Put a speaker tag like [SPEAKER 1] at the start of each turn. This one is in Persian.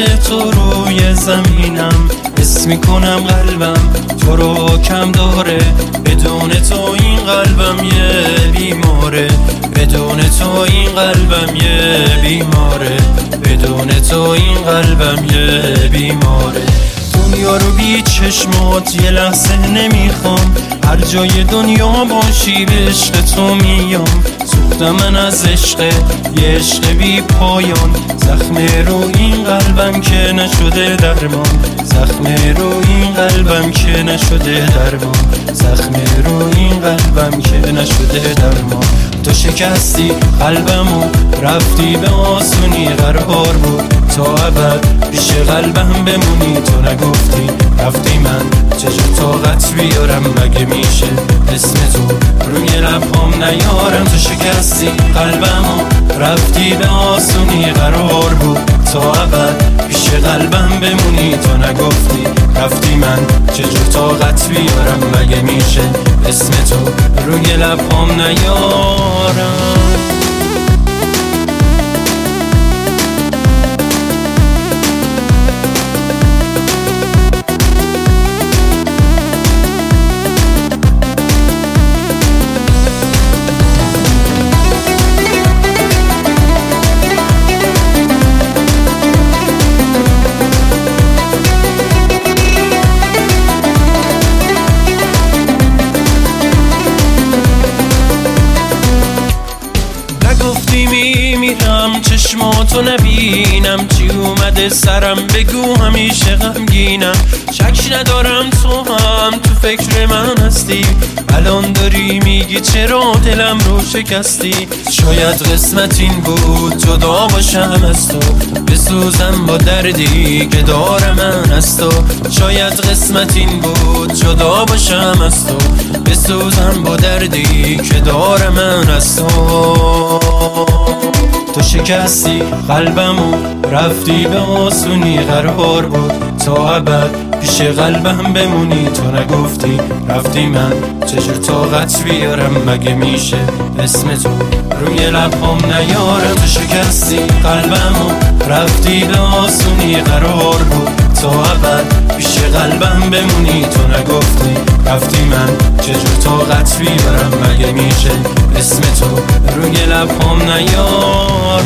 [SPEAKER 1] عشق تو روی زمینم، حس میکنم قلبم تو رو کم داره. بدون تو این قلبم یه بیماره، بدون تو این قلبم یه بیماره، بدون تو این قلبم یه بیماره. دنیا رو بی چشمات یه لحظه نمیخوام، هر جای دنیا باشی به عشق تو میام. سوختم من از عشق، یه عشق بی پایان، زخم رو این قلبم که نشده درمان، زخم رو این قلبم که نشده درمان، زخم رو این قلبم که نشده درمان. تو شکستی قلبمو رفتی به آسونی، قرار بود تا ابد پیش قلبم بمونی. تو نگفتی رفتی، من چجور طاقت بیارم؟ مگه میشه اسم تو روی لبام نیارم؟ تو شکستی قلبمو رفتی به آسونی، قرار بود تا ابد پیش قلبم بمونی. تو نگفتی رفتی، من چجور طاقت بیارم؟ مگه میشه اسم تو روی لبام نیارم؟ گفتی میمیرم چشماتو نبینم، چی اومده سرم بگو همیشه غمگینم. شک ندارم تو هم تو فکر من هستی، الان داری میگی چرا دلم رو شکستی. شاید قسمت این بود جدا باشم از تو، بسوزم با دردی که دارم من از تو. شاید قسمت این بود جدا باشم از تو، بسوزم با دردی که دارم من از تو. تو شکستی قلبمو رفتی به آسونی، قرار بود تا ابد پیش قلبم بمونی. تو نگفتی رفتی، من چجور طاقت بیارم؟ مگه میشه اسم تو روی لبام نیارم؟ تو شکستی قلبمو رفتی به آسونی، قرار بود تا ابد پیش قلبم بمونی. تو نگفتی رفتی، من چجور طاقت بیارم؟ مگه میشه اسم تو روی لبام نیارم؟